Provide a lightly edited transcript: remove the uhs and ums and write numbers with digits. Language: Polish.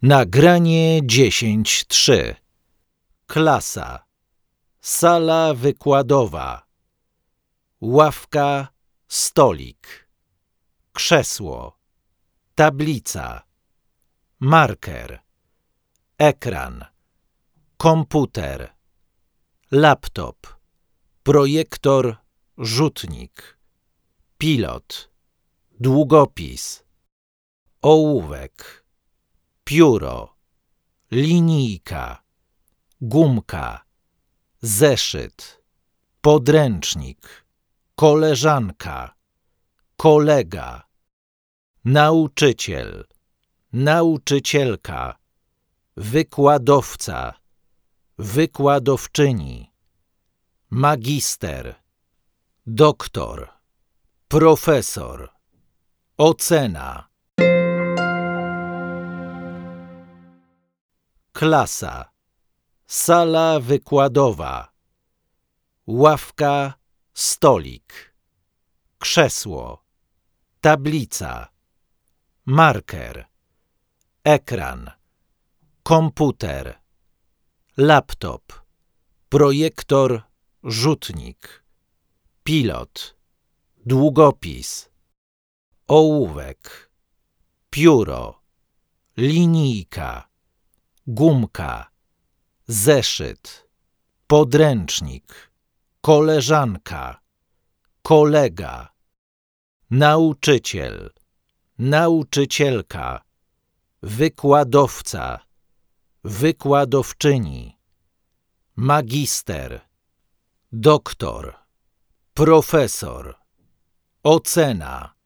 Nagranie 10.3. Klasa. Sala wykładowa. Ławka, stolik. Krzesło. Tablica. Marker. Ekran. Komputer. Laptop. Projektor, rzutnik. Pilot. Długopis. Ołówek. Pióro. Linijka. Gumka. Zeszyt. Podręcznik. Koleżanka. Kolega. Nauczyciel. Nauczycielka. Wykładowca. Wykładowczyni. Magister. Doktor. Profesor. Ocena. Klasa. Sala wykładowa. Ławka, stolik. Krzesło. Tablica. Marker. Ekran. Komputer. Laptop. Projektor, rzutnik. Pilot. Długopis. Ołówek. Pióro. Linijka. Gumka. Zeszyt. Podręcznik. Koleżanka. Kolega. Nauczyciel. Nauczycielka. Wykładowca. Wykładowczyni. Magister. Doktor. Profesor. Ocena.